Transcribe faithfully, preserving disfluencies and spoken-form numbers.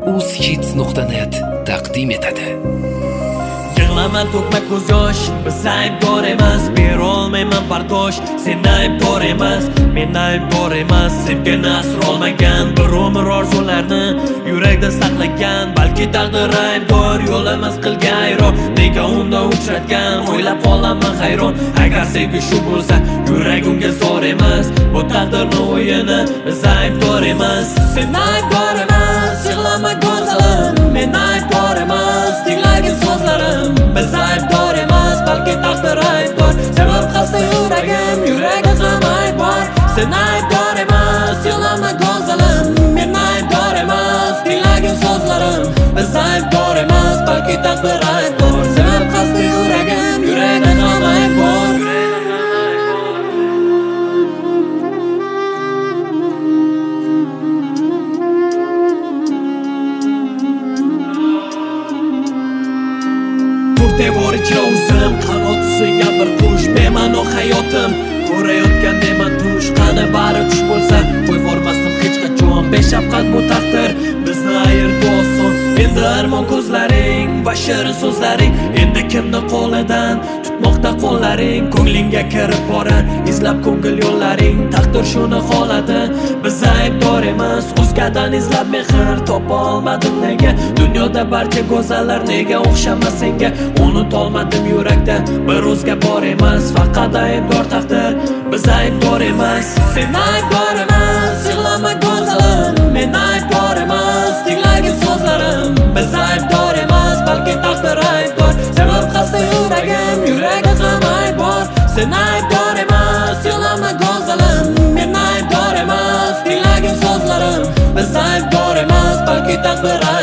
uzhits nuqta net taqdim etadi. Yig'lama, to'kma ko'z yosh, biz aybdor emas, berolmayman bardosh. Sen aybdor emas, men aybdor emas. Sevgan asr olmagan bir umr orzularni yurakda saqlagan, balki taqdir aybdor, yo'l emas qilgan ayron. Nega unda uchratgan, o'ylab qolaman hayron. Agar sevgi shu bo'lsa, yurak unga zor emas. Bu taqdirning o'yini, biz aybdor emas. Sen aybdor emas, yig'lama go'zalim, men aybdor emas. Tinglagin so'zlarim, biz aybdor emas, balki taqdir aybdor. Sevib xasta yuragim, yuragida ham ayb bor. Sen aybdor emas, yig'lama go'zalim, men aybdor emas. Tinglagin so'zlarim, biz aybdor emas, balki taqdir aybdor. Sevib xasta yuragim, yuragida ham ayb bor. Devor ichra o'zim, qanot ustiga bir qush, bema'no hayotim ko'rayotgan deman tush. Qani bari tush bo'lsa, qo'y bormasdim hech qachon. Beshafqat bu taqdir bizni ayirdi oson. Endi armon ko'zlaring va shirin so'zlaring, endi kimni qo'lidan tutmoqda qo'llaring. Ko'nglingga kirib borar, izlab ko'ngil yo'llaring. Taqdir shuni xoladi, biz aybdor emas. O'zgadan izlab mehr topa olmadim nega? Dunyoda barcha go'zallar nega o'xshamas senga? Unutolmadim yurakda bir o'zga bor emas, faqat aybdor taqdir, biz aybdor emas. Sen aybdor emas, yig'lama go'zalim, men aybdor emas. Tinglagin so'zlarim, biz aybdor emas, balki taqdir aybdor. Sevib xasta yuragim, yuragida ham ayb bor. Sen aybdor emas, yig'lama go'zalim, men aybdor emas. Tinglagin so'zlarim, biz aybdor emas, balki taqdir